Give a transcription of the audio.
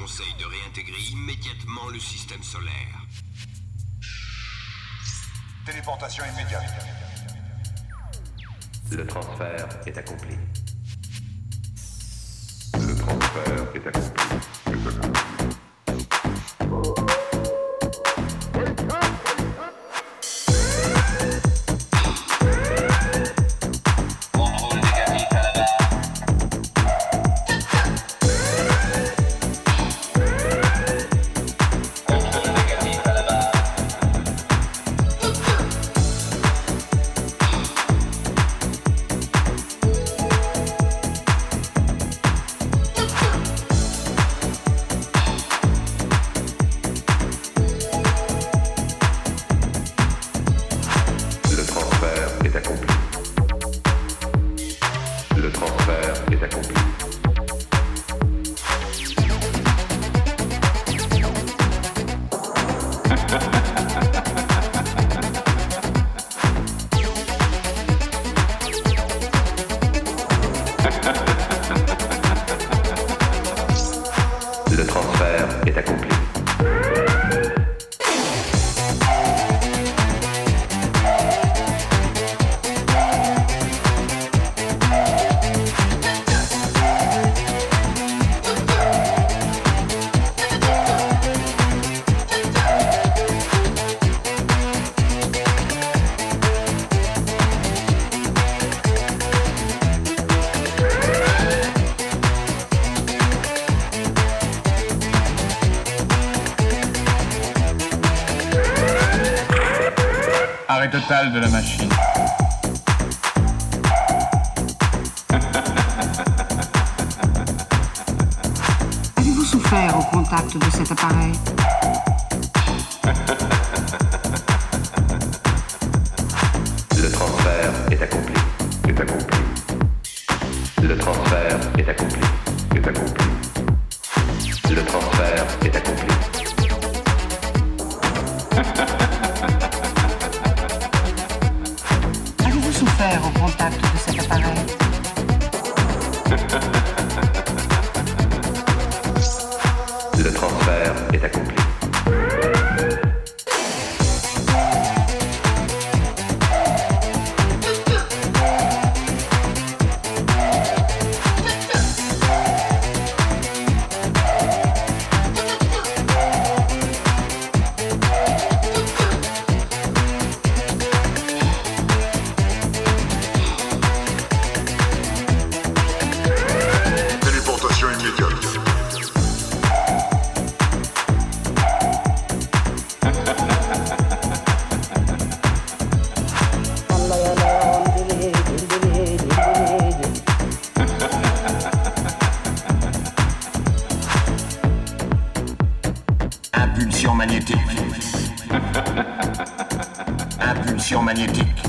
conseille de réintégrer immédiatement le système solaire. Téléportation immédiate. Le transfert est accompli. Le transfert est accompli. Le transfert est accompli. Arrêt total de la machine. Avez-vous souffert au contact de cet appareil? Le transfert est accompli. Est accompli. Le transfert est accompli. Est accompli. Le transfert est accompli. Avez-vous souffert au contact de cet appareil? Le transfert est accompli. Téléportation immédiate. Impulsion magnétique. Impulsion magnétique.